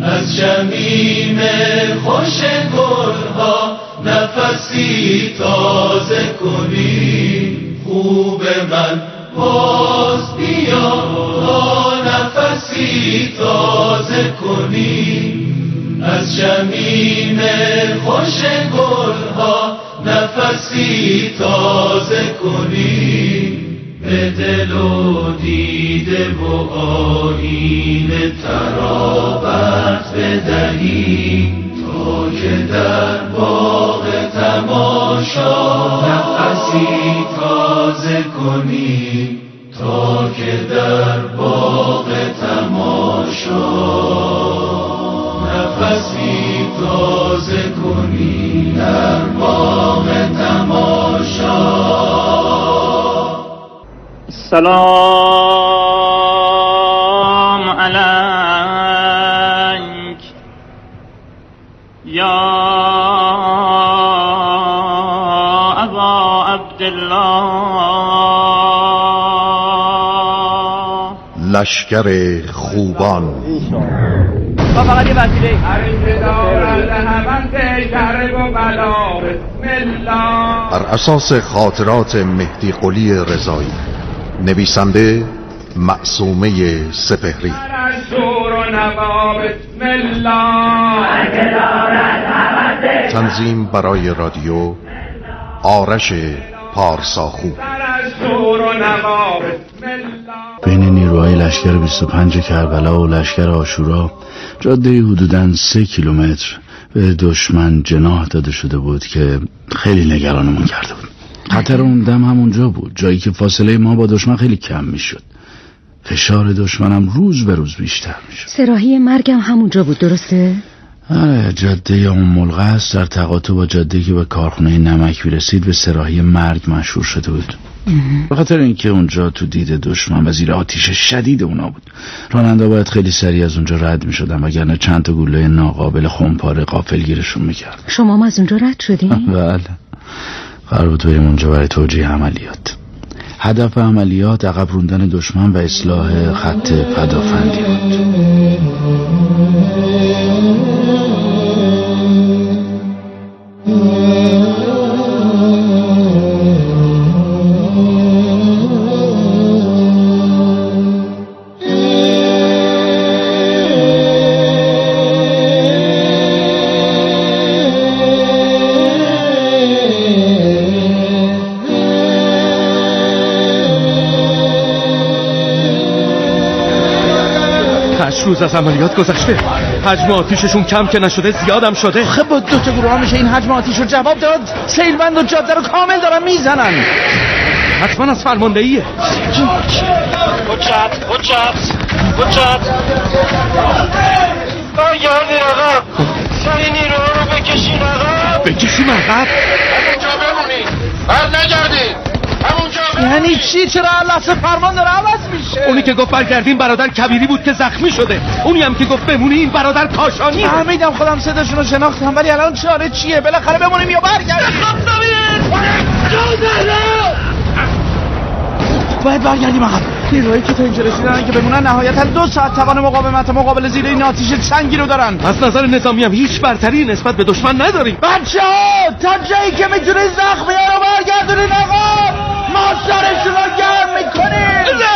از شمیم خوش گلها نفسی تازه کنی. خوب من باز بیا تا نفسی تازه کنی. از شمیم خوش گلها نفسی تازه کنی. به دل و دیده و آیینه ترابت بدهی تا که در باغ تماشا نفسی تازه کنی. تا که در باغ تماشا نفسی تازه کنی. در باغ تماشا. سلام علیک یا ابا عبدالله. لشکر خوبان. با فقط یه وسیله بر اساس خاطرات مهدی قلی رضایی. نویسنده معصومه سپهری. تنظیم برای رادیو آرش پارساخو. بین نیروهای لشکر 25 کربلا و لشکر عاشورا جاده حدوداً 3 کیلومتر به دشمن جناح داده شده بود که خیلی نگرانمون کرده بود. خطر اون دم همونجا بود، جایی که فاصله ما با دشمن خیلی کم میشد. فشار دشمنم روز به روز بیشتر میشد. سراحی مرگم همونجا بود، درسته؟ آره، جاده ام القصر در تقاطع با جاده‌ای که به کارخونه نمک میرسید به سراحی مرگ مشهور شده بود. به خاطر اینکه اونجا تو دید دشمن و زیر آتش شدید اونا بود، راننده باید خیلی سریع از اونجا رد میشدن وگرنه چند تا گلوله ناقابل خمپاره غافلگیرشون میکرد. شما هم از اونجا رد شدین؟ بله، قرار بود بریم اونجا برای توجیه عملیات. هدف عملیات عقب روندن دشمن و اصلاح خط پدافندی بود. روز از عملیات گذشته، حجم آتیششون کم که نشده زیادم شده. خب با 2 تا گروه ها میشه این حجم آتیش رو جواب داد؟ سیلبند و جاده رو کامل دارن میزنن. حتما از فرماندهیه. حجت برگردین عقب. سری نیروها رو بکشین عقب. بکشیم عقب؟ همونجا بمونین، بر نگردین. یعنی چی؟ چرا لحظه فرمان داره عوض میشه؟ اونی که گفت برگردین برادر کبیری بود که زخمی شده. اونی هم که گفت بمونین برادر کاشانی. فهمیدم، خودم صداشون رو شناختم، ولی الان چاره چیه؟ بالاخره بمونیم یا برگردیم؟ باید برگردیم عقب. نیروهایی که تا اینجا رسیدن که بمونن نهایتا 2 ساعت توان مقاومت مقابل زیر این آتش سنگی رو دارن. از نظر نظامی هم هیچ برتری نسبت به دشمن نداریم. بچه‌ها تا جایی که میتونید زخمی‌ها رو برگردونین عقب. ما سرشون رو گرم میکنیم.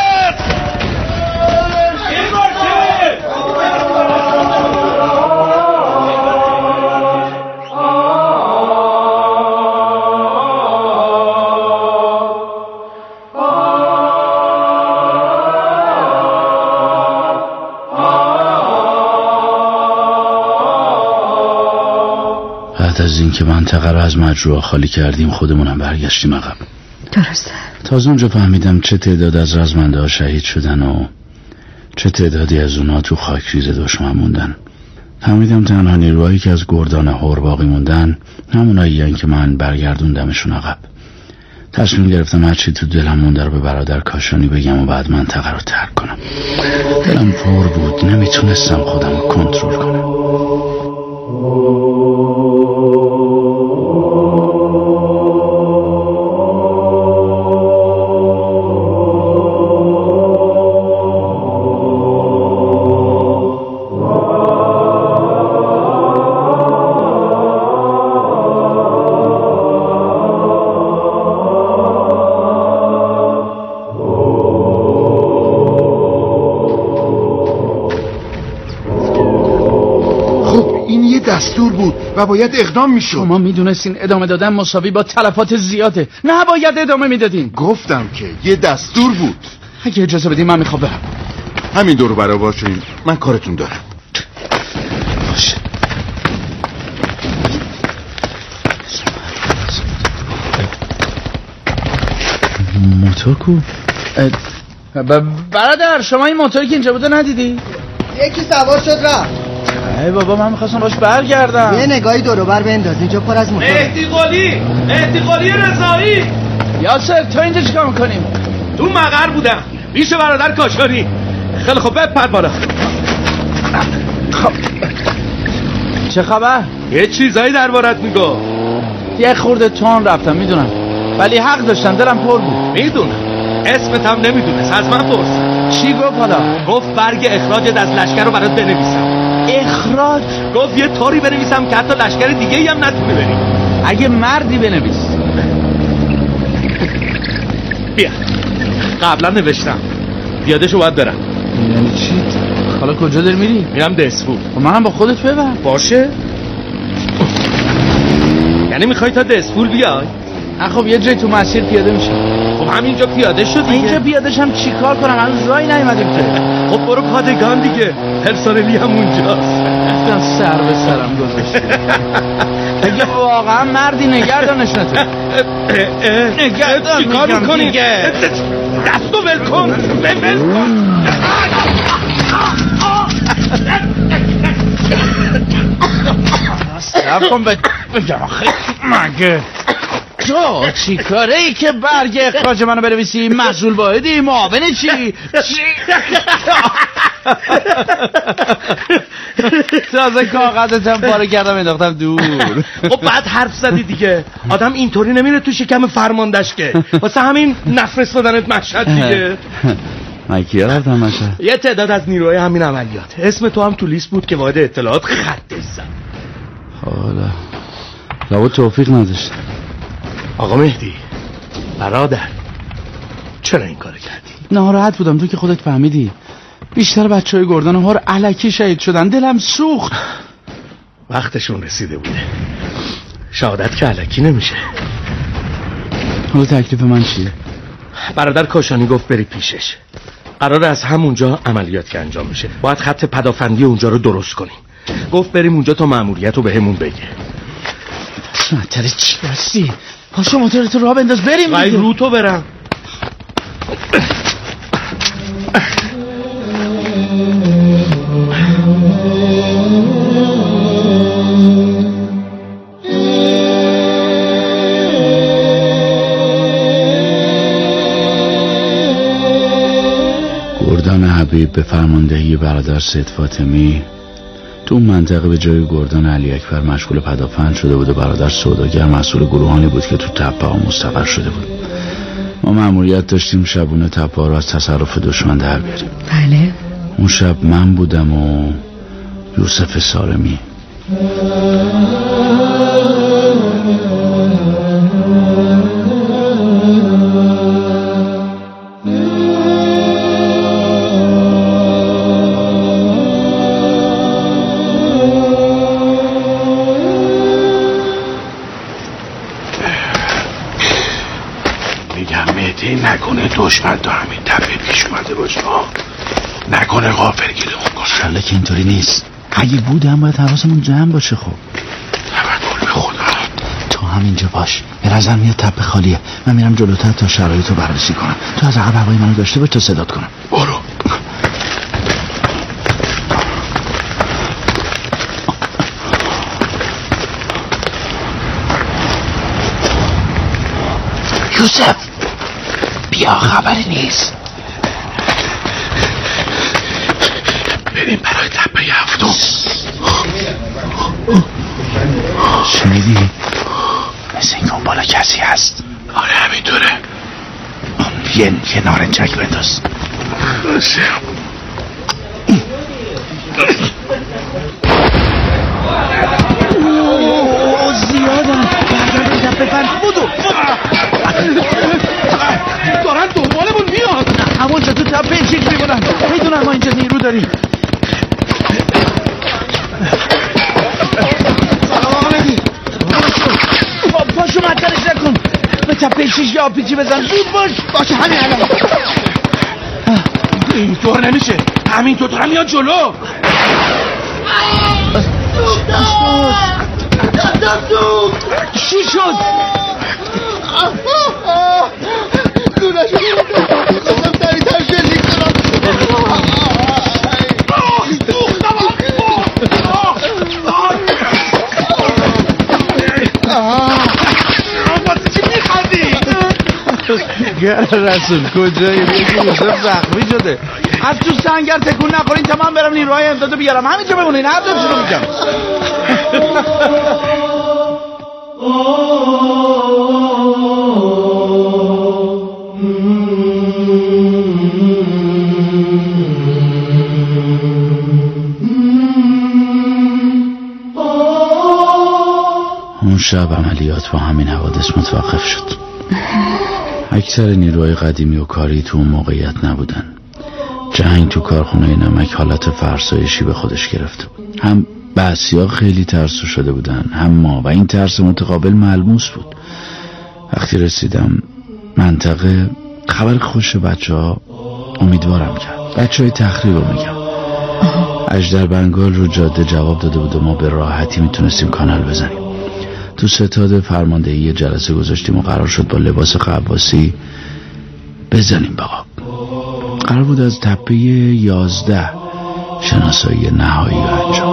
بعد از اینکه منطقه رو از مجروحا خالی کردیم خودمونم برگشتیم عقب. درسته. تازه اونجا فهمیدم چه تعداد از رزمنده ها شهید شدن و چه تعدادی از اونا تو خاکریز دشمن موندن. فهمیدم تنها نیروهایی که از گردان هور باقی موندن همونایی‌ان که من برگردوندمشون عقب. تصمیم گرفتم هرچی تو دلم مونده رو به برادر کاشانی بگم و بعد منطقه رو ترک کنم. دلم پر بود، نمیتونستم خودم رو کنترل کنم. این یه دستور بود و باید اقدام میشد. شما میدونستین ادامه دادن مساوی با تلفات زیاده، نه باید ادامه میدادین. گفتم که یه دستور بود. اگه اجازه بدین من میخوام برم. همین دور برا باشین، من کارتون دارم. باشه. موتور کو؟ برادر شما این موتوری که اینجا بوده ندیدی؟ یکی سوار شد رفت. ای بابا من میخواستم باش برگردم. یه نگاهی دور و بر بنداز، اینجا پر از موتور. مهدی قلی رضایی. یاسر تو اینجا چیکار میکنیم؟ تو مقر بودم پیش برادر کاشانی. خیلی خوب بپر بالا. خب چه خبر؟ یه چیزایی دربارت میگو. یه خورده تون رفتم میدونم، ولی حق داشتن، دلم پر بود. میدونم اسمت هم نمیدونست، از من پرس. چی گفت حالا؟ گفت برگ اخراجت از لشکر رو برات بنویسم. اخراج؟ گفت یه طوری بنویسم که حتی لشکر دیگه ای هم نتونه بری. اگه مردی بنویس. بیا قبلا نوشتم، پیاده‌شو باید برم. یعنی چی؟ حالا کجا داری میری؟ میرم دسفول. و منم با خودت ببر. باشه. یعنی میخوای تا دسفول بیای؟ نه خب یه جای تو مسیر پیاده میشه. خب همینجا پیاده شد دیگه. اینجا پیاده شم چیکار کنم؟ هنوز راهی نیومدیم که. خب برو پادگان دیگه، پرسنلی هم اونجاست. گفتم سر به سرم گذاشت. اگه واقعا مردی نگردانش نتو. نگردان چیکار میکنی؟ دستو ول کن. ول کن. صبر کن بگم آخه مگه تو چی کاره ای که برگ اخراج منو بنویسی؟ مسئول واحدی؟ معاون چی؟ تازه کاغذت هم پاره کردم انداختم دور. خب بعد حرف زدی دیگه. آدم اینطوری نمیره تو شکم فرماندهش که. واسه همین نفرستادنت مشهد دیگه. من کیا رفتم مشهد؟ یه تعداد از نیروهای همین عملیات. اسم تو هم تو لیست بود که واحد اطلاعات خطش زد. حالا لابد توفیق نداشت. آقا مهدی برادر چرا این کارو کردی؟ ناراحت بودم، تو که خودت فهمیدی. بیشتر بچهای گردان هار الکی شهید شدن، دلم سوخت. وقتشون رسیده بوده. شهادت که الکی نمیشه. حالا تکلیف من چیه؟ برادر کاشانی گفت بری پیشش. قراره از همونجا عملیات که انجام میشه. باید خط پدافندی اونجا رو درست کنیم. گفت بریم اونجا تا مأموریت رو بهمون بگه. سنتره چی هستی؟ پاشو موتورتو راه بنداز بریم دیگه. وای رو تو برم. گردان حبیب به فرماندهی برادر سید فاطمی تو اون منطقه به جای گردان علی اکبر مشغول پدافند شده بود و برادر سوداگر مسئول گروهانی بود که تو تپه ها مستقر شده بود. ما مأموریت داشتیم شبونه تپه ها رو از تصرف دشمن در بیاریم. بله. اون شب من بودم و یوسف سالمی. نکنه دشمن تا همین تپه پیش اومده باشه. نکنه غافلگیرمون کنه. انشالله که اینطوری نیست. اگه بود هم باید حواسمون جمع باشه. خب توکل به خدا. تو همینجا باش. به نظر میاد تپه خالیه. من میرم جلوتر تا شرایطو بررسی کنم. تو از عقب هوای منو داشته باش تا صدات کنم. برو. یوسف بیا، خبری نیست. بریم برای تپه هفتم. شنیدی؟ مثل این بالا کسی هست. آره همینطوره. یه نارنجک بنداز. باشه. زیادن. برگرد تپه فرد. بودو دارن دنبالمون میاد. نه همونجا تو تپه چیک میبونن. میدونن ما اینجا نیرو داریم. تپه 6 یا پیچی بزن. زود باشه همین الان. اینطور نمیشه. همین تو دارم میاد جلو. چی شد؟ دونه شد. خواستم سریع‌تر شلیک کنم. رسول کجایی؟ یکی روزه زخمی شده. از تو سنگر تکون نخورین تا من برم نیروهای امدادو بیارم. همینجا بمونین. هر دوتون رو میگم. اون شب عملیات با همین حوادث متوقف شد. اکثر نیروهای قدیمی و کاری تو اون موقعیت نبودن. جنگ تو کارخونه نمک حالت فرسایشی به خودش گرفته بود. هم بعضیا خیلی ترسو شده بودن، هم ما، و این ترس متقابل ملموس بود. وقتی رسیدم منطقه، خبر خوش بچه‌ها امیدوارم کرد. بچه‌های تخریب رو میگم. اژدر بنگال رو جاده جواب داده بود و ما به راحتی میتونستیم کانال بزنیم. تو ستاد فرماندهی جلسه گذاشتیم و قرار شد با لباس قواسی بزنیم به آب. قرار بود از تپه 11 شناسایی نهایی رو انجام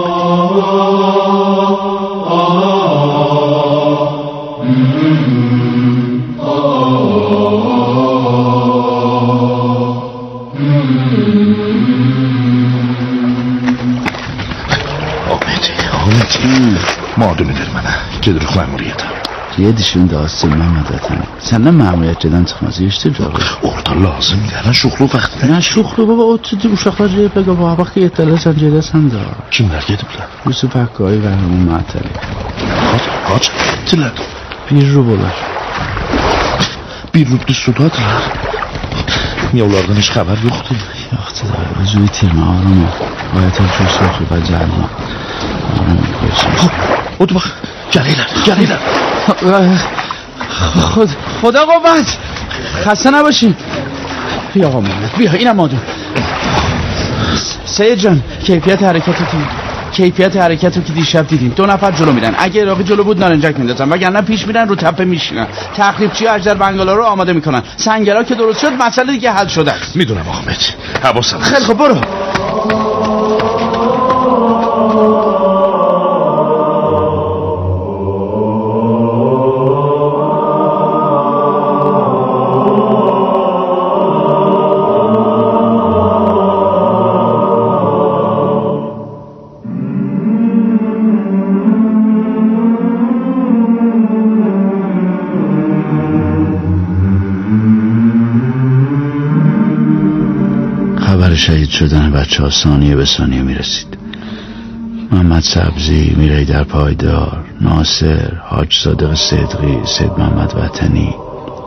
بدیم. مادو میدر منه جدروخ مأموریتم یه دیشون داستیم محمدتن سنه مأموریت جدن تخمازی اشتی جاگه orada lazım gələn şuxlu vaxtı. نه شوخلو بابا o dedi uşaqlar ceyb bəqə bu vaxt yettələrsən gedəsən də. Kimlər gediblər? Yusuf Hakkari və Həmun Mətəli. Kaç? Tilər. Bir rubolar. Bir rublu sudadırlar. Niyə onlardan heç xəbər yoxdur? Yoxdur da, özü itirmə, ağrama. Bayət ölçü soxlu və cəlmə. Ağrama, görüşürüz. O da bax, gəlirlər. خدا قوت. خسته نباشین. بیا آقا محمد، بیا اینم مادون. سید جان، کیفیت حرکت رو که دیشب دیدین. 2 نفر جلو میرن. اگه عراقی جلو بود نارنجک میندازن، وگرنه پیش میرن رو تپه میشینن. تخریبچی اژدر بنگالا رو آماده میکنن. سنگرا که درست شد مسئله دیگه حل شده است. میدونم آقا مهدی. حواسم هست. خیلی خب برو. شهید شدن بچه ها ثانیه به ثانیه میرسید. محمد سبزی، میرحیدر پایدار، ناصر، حاج صادق صدقی، سید محمد وطنی.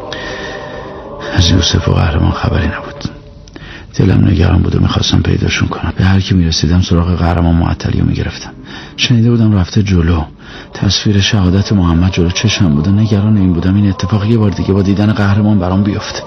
از یوسف و قهرمان خبری نبود. دلم نگران بود و میخواستم پیداشون کنم. به هر کی میرسیدم سراغ قهرمان معطلی رو میگرفتم. شنیده بودم رفته جلو. تصویر شهادت محمد جلو چشم بود و نگران این بودم این اتفاق یه بار دیگه با دیدن قهرمان برام بیفته.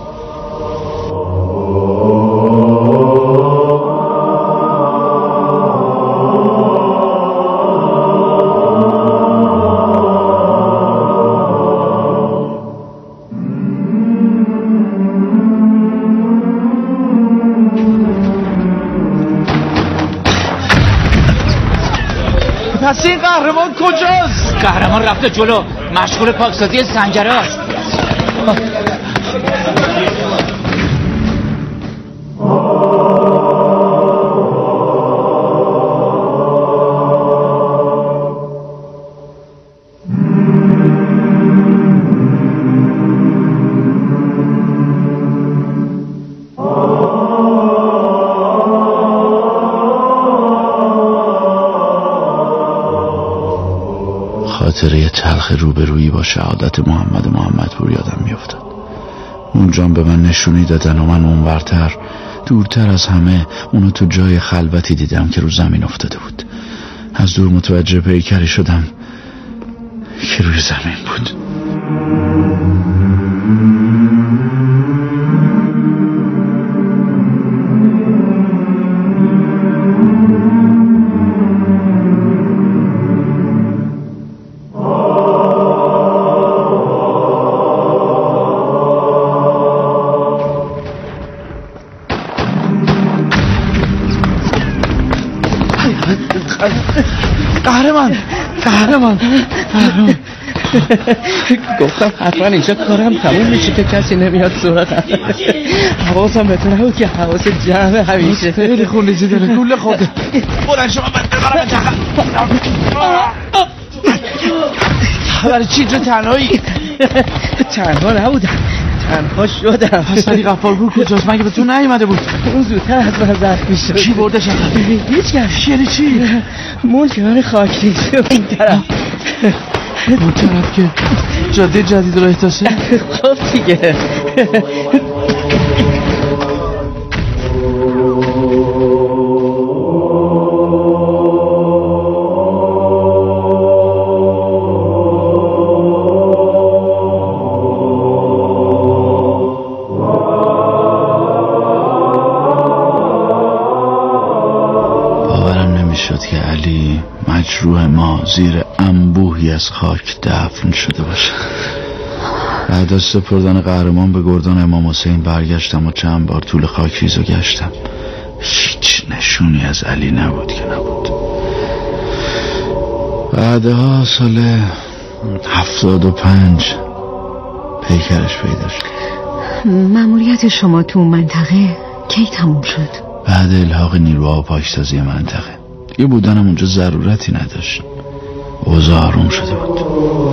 پس این قهرمان کجاست؟ قهرمان رفته جلو، مشغول پاکسازی سنگراست. خاطره تلخ روبرویی با شهادت محمدپور یادم میافتاد. اونجا به من نشونی دادن و من اونورتر دورتر از همه اونو تو جای خلوتی دیدم که رو زمین افتاده بود. از دور متوجه پیکری شدم که روی زمین بود. قهرمان گفتم حتما اینجا کارم تموم میشه که کسی نمیاد سراغم. حواسم بهتون نبود که حواس جمع همیشه. خیلی خونریزی داره. گوله خورده. بلند شما ببرم برای چی اینجا تنهایی؟ تنها نبودم، تنها شدم. پس علی غفارپور کجاست؟ مگه به تو نیومده بود؟ اون زودتر از من زخمی شد. کی بردش؟ هیچ کس. یعنی چی؟ ملکان خاکریزی این طرف. اون طرف که جاده جدید رو احتاسه؟ خب دیگه. که علی مجروح ما زیر انبوهی از خاک دفن شده باشه. بعد از سپردن قهرمان به گردان امام حسین برگشتم و چند بار طول خاکریزو گشتم. هیچ نشونی از علی نبود که نبود. بعدها سال 75 پیکرش پیدا شد. مأموریت شما تو منطقه کی تموم شد؟ بعد الحاق نیروها و پاکسازی منطقه. یه بودنم اونجا ضرورتی نداشت. اوضاع آروم شده بود.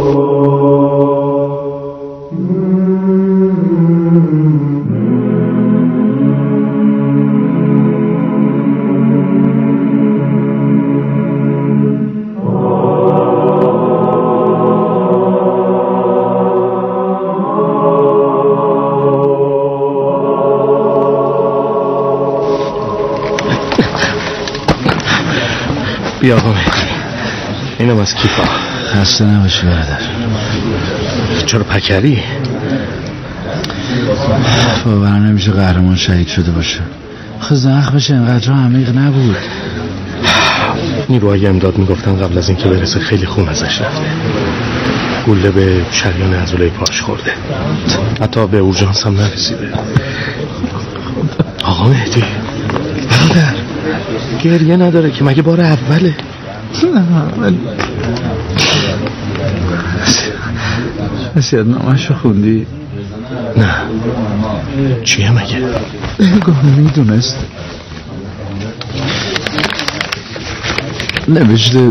بیا آقا اینم از کیفا. خسته نباشی برادر. چرا پکری؟ باورم نمیشه قهرمان شهید شده باشه. زخمش انقدر عمیق نبود. نیروهای امداد میگفتن قبل از اینکه برسه خیلی خون ازش رفته. گوله به شریان عضله پاش خورده، حتی به اورژانس هم نرسیده. آقا مهدی برادر گریه نداره که مگه بار اوله؟ نصیحت نامه‌شو خوندی؟ نه. چیه مگه؟ انگار میدونست. نوشته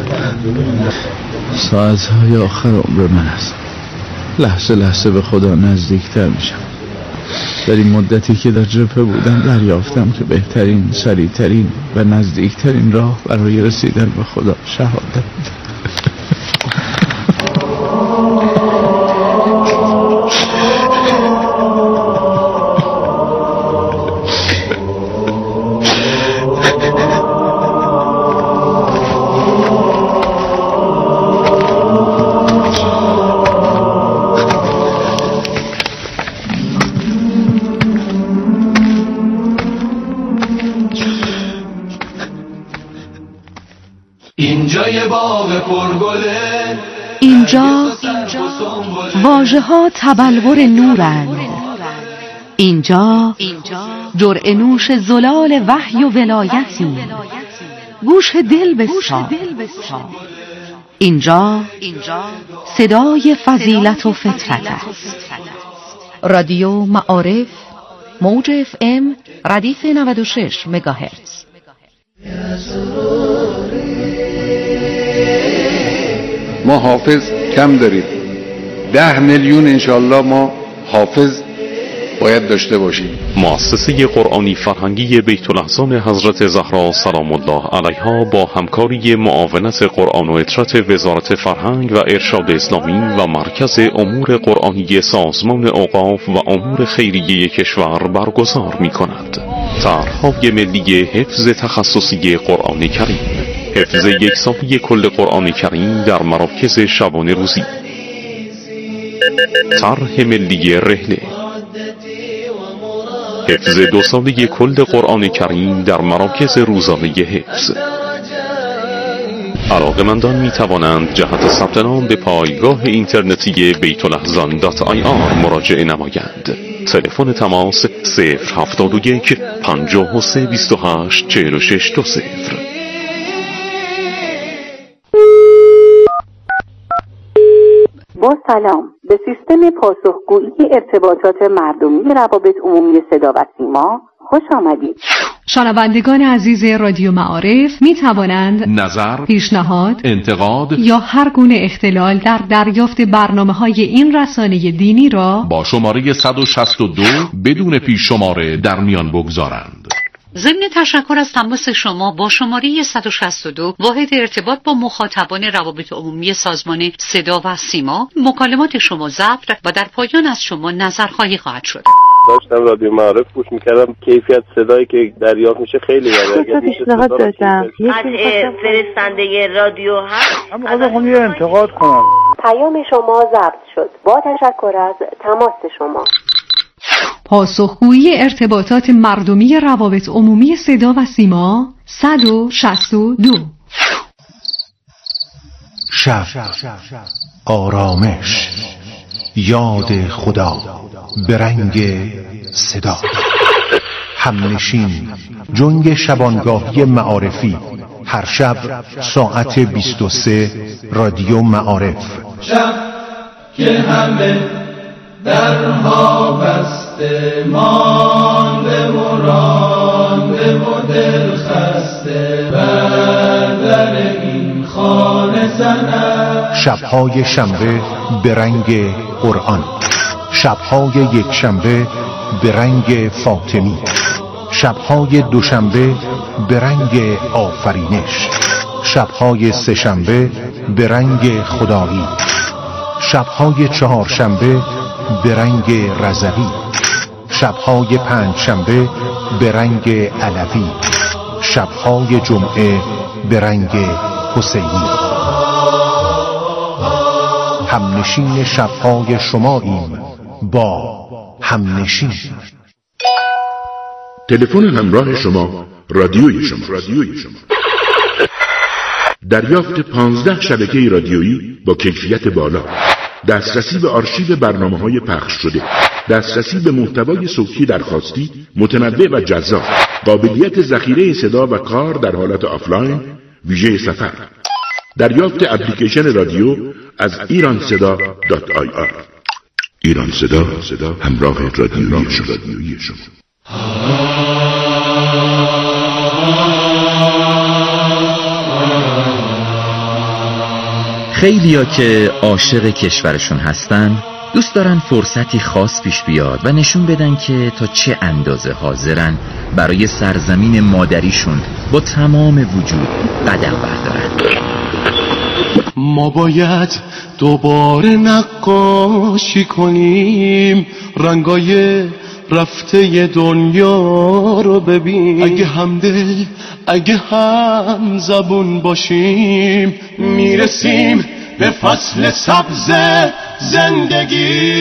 ساعتهای آخر عمر من است. لحظه لحظه به خدا نزدیکتر میشم. در این مدتی که در جبهه بودم دریافتم که بهترین، سریعترین و نزدیکترین راه برای رسیدن به خدا شهادت. اینجا واژه ها تبلور نورند. اینجا جرعه نوش زلال وحی و ولایتی. گوش دل بسا. اینجا صدای فضیلت و فطرت است. رادیو معارف، موج FM ردیف 96 مگاهرتز. ما حافظ کم داریم. 10 میلیون انشالله ما حافظ باید داشته باشیم. مؤسسه قرآنی فرهنگی بیت الاحسان حضرت زهرا سلام الله علیها با همکاری معاونت قرآن و اطرات وزارت فرهنگ و ارشاد اسلامی و مرکز امور قرآنی سازمان اوقاف و امور خیریه کشور برگزار می‌کند. طرح‌های ملی حفظ تخصصی قرآن کریم، حفظ یک ساله کل قرآن کریم در مراکز شبانه روزی، طرح ملی رحله، حفظ 2 ساله کل قرآن کریم در مراکز روزانه حفظ. علاقه‌مندان می توانند جهت ثبت نام به پایگاه اینترنتی بیتالاحزان.ir مراجعه نمایند. تلفن تماس 071 53 28 46 20. با سلام. به سیستم پاسخگویی ارتباطات مردمی روابط عمومی صدا و سیما خوش آمدید. شنوندگان عزیز رادیو معارف می توانند نظر، پیشنهاد، انتقاد یا هر گونه اختلال در دریافت برنامه‌های این رسانه دینی را با شماره 162 بدون پیش شماره در میان بگذارند. ضمن تشکر از تماس شما با شماره 162 واحد ارتباط با مخاطبان روابط عمومی سازمان صدا و سیما، مکالمات شما ضبط و در پایان از شما نظرخواهی خواهد شد. داشتم رادیو معارف گوش میکردم، کیفیت صدایی که دریافت میشه خیلی بالاست. پیشنهاد داشتم. قطع فرستنده رادیو هست. من یه انتقاد کنم. پیام شما ضبط شد. با تشکر از تماس شما. پاسخگویی ارتباطات مردمی روابط عمومی صدا و سیما 162. شب، آرامش، یاد خدا به رنگ صدا، همنشین، جنگ شبانگاهی معارفی، هر شب ساعت 23 رادیو معارف. شب که همه درها بسته، مانده و رانده و دل خسته، بر در این خانه زنم. شبهای شنبه به رنگ قرآن، شبهای یک شنبه به رنگ فاطمی، شبهای دوشنبه به رنگ آفرینش، شبهای سه شنبه به رنگ خدایی، شبهای چهارشنبه به رنگ رضوی، شبهای پنج شنبه به رنگ علوی، شبهای جمعه به رنگ حسینی. همنشین شبهای شماییم با همنشین. تلفن همراه شما رادیوی شما. دریافت 15 شبکه رادیویی با کیفیت بالا، دسترسی به آرشیو برنامه‌های پخش شده، دسترسی به محتوای صوتی درخواستی متنوع و جذاب، قابلیت ذخیره صدا و کار در حالت آفلاین ویژه سفر، دریافت اپلیکیشن رادیو از ایرانصدا.ir. ایران صدا همراه رادیویی شما. خیلیا که عاشق کشورشون هستن دوست دارن فرصتی خاص پیش بیاد و نشون بدن که تا چه اندازه حاضرن برای سرزمین مادریشون با تمام وجود قدم بردارن. ما باید دوباره نقاشی کنیم، رنگای رفته دنیا رو ببین. اگه همدل، اگه هم زبون باشیم، میرسیم به فصل سبز زندگی.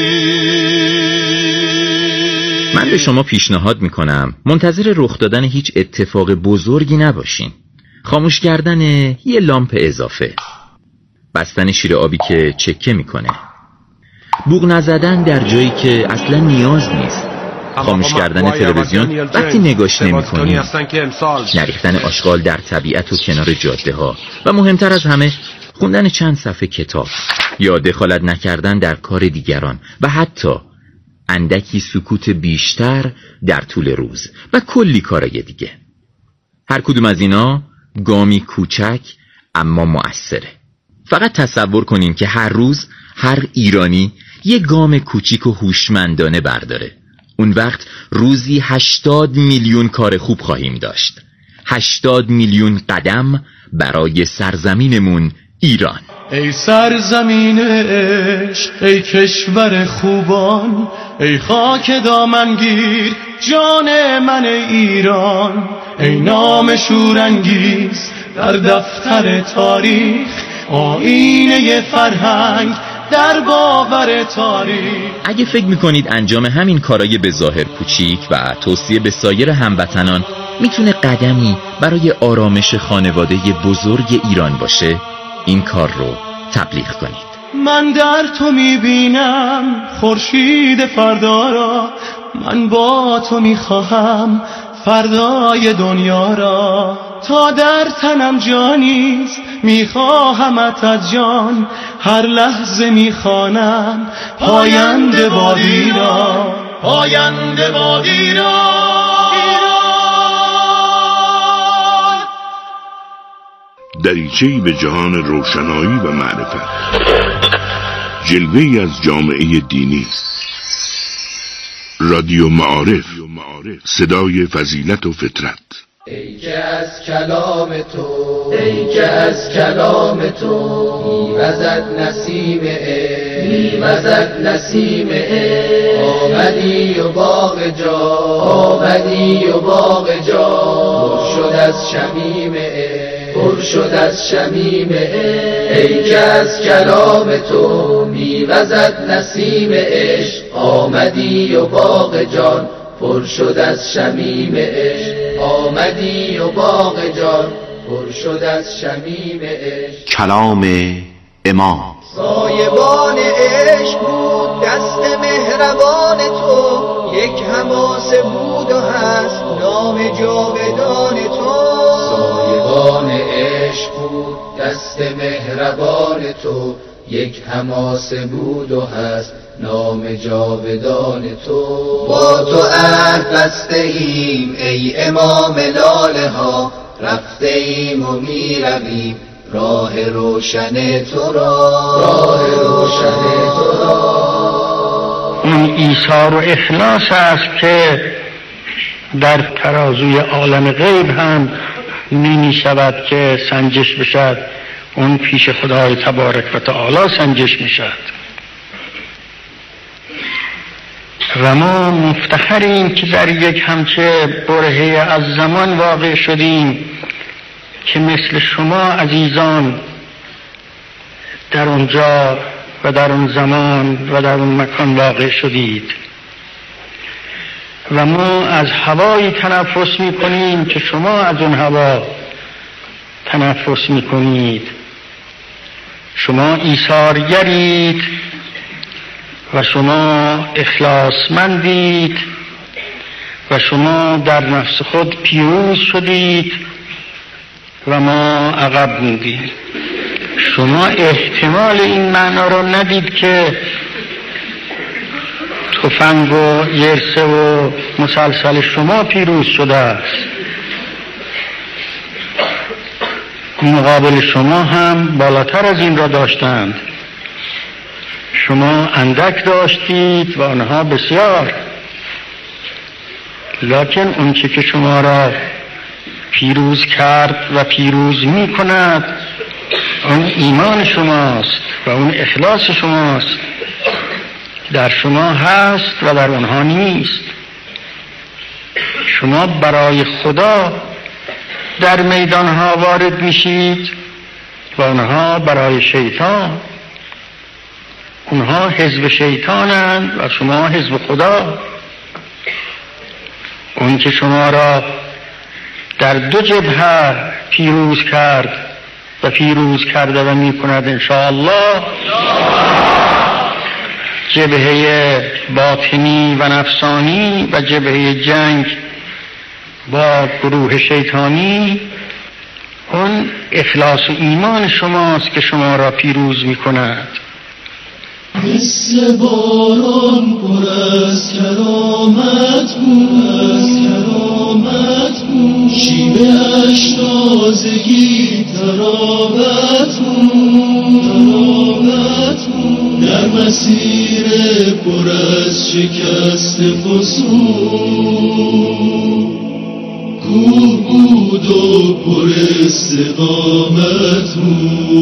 من به شما پیشنهاد میکنم منتظر رخ دادن هیچ اتفاق بزرگی نباشین. خاموش کردن یه لامپ اضافه، بستن شیر آبی که چکه میکنه، بوق نزدن در جایی که اصلا نیاز نیست، خاموش کردن تلویزیون وقتی نگاش نمی‌کنی، نریختن آشغال در طبیعت و کنار جاده ها و مهمتر از همه خوندن چند صفحه کتاب یا دخالت نکردن در کار دیگران و حتی اندکی سکوت بیشتر در طول روز و کلی کارای دیگه. هر کدوم از اینا گامی کوچک اما مؤثره. فقط تصور کنین که هر روز هر ایرانی یه گام کوچیک و هوشمندانه برداره. اون وقت روزی 80 میلیون کار خوب خواهیم داشت. 80 میلیون قدم برای سرزمینمون ایران. ای سرزمین عشق، ای کشور خوبان، ای خاک دامنگیر جان من ایران، ای نام شورانگیز در دفتر تاریخ، آینه فرهنگ در باور تاریخ. اگه فکر میکنید انجام همین کارای به ظاهر کوچیک و توصیه به سایر هموطنان میتونه قدمی برای آرامش خانواده بزرگ ایران باشه، این کار رو تبلیغ کنید. من در تو میبینم خورشید فردا را، من با تو میخواهم فردای دنیا را. تا در تنم جانیست میخواهمت از جان، هر لحظه میخوانم پاینده باد ایران، پاینده باد ایران. دریچه‌ای به جهان روشنایی و معرفت، جلوه‌ای از جامعه دینی. رادیو معارف، صدای فضیلت و فطرت. ای که از کلام تو، ای که از کلام تو میوزد نسیم عشق، میوزد نسیم عشق. آمدی و باغ جا، آمدی و باغ جا پر شد از شمیم عشق، پر شد از شمیم عشق. ای که از کلام تو میوزد نسیم عشق، آمدی و باغ جان پر شد از شمیم عشق. آمدی و باغ جان پر شد از شمیم عشق. کلام امام. سایبان عشق بود دست مهربان تو، یک حماسه بود و هست نام جاودان تو. سایبان عشق بود دست مهربان تو، یک حماسه بود و هست نام جاودان تو. با تو عهد بسته ایم ای امام لاله ها، رفته ایم و می رویم راه روشن تو را، راه روشن تو را. اون ایثار و اخلاص است که در ترازوی عالم غیب هم نمی شود که سنجش بشد، اون پیش خدای تبارک و تعالی سنجش می شد. و ما مفتخریم که در یک همچه برهه از زمان واقع شدیم که مثل شما عزیزان در اونجا و در اون زمان و در اون مکان واقع شدید. و ما از هوایی تنفس می کنیم که شما از اون هوا تنفس می کنید. شما ایثارگرید و شما اخلاصمندید و شما در نفس خود پیروز شدید و ما عقب موندیم. شما احتمال این معنا رو ندید که تفنگ و یرسه و مسلسل شما پیروز شده است. مقابل شما هم بالاتر از این را داشتند. شما اندک داشتید و آنها بسیار، لکن اون چه که شما را پیروز کرد و پیروز می کند اون ایمان شماست و اون اخلاص شماست، در شما هست و در اونها نیست. شما برای خدا در میدانها وارد میشید و اونها برای شیطان. اونها حزب شیطانند و شما حزب خدا. اون که شما را در دو جبهه پیروز کرد و پیروز کرده و می کند انشاءالله، جبهه باطنی و نفسانی و جبهه جنگ با گروه شیطانی، اون اخلاص و ایمان شماست که شما را پیروز می کند. مثل باران پر از کرامت بود، شیوه اش تازگی تراوت بود، در مسیر پر از شکست فسون، کوه بود و پر استقامت بود.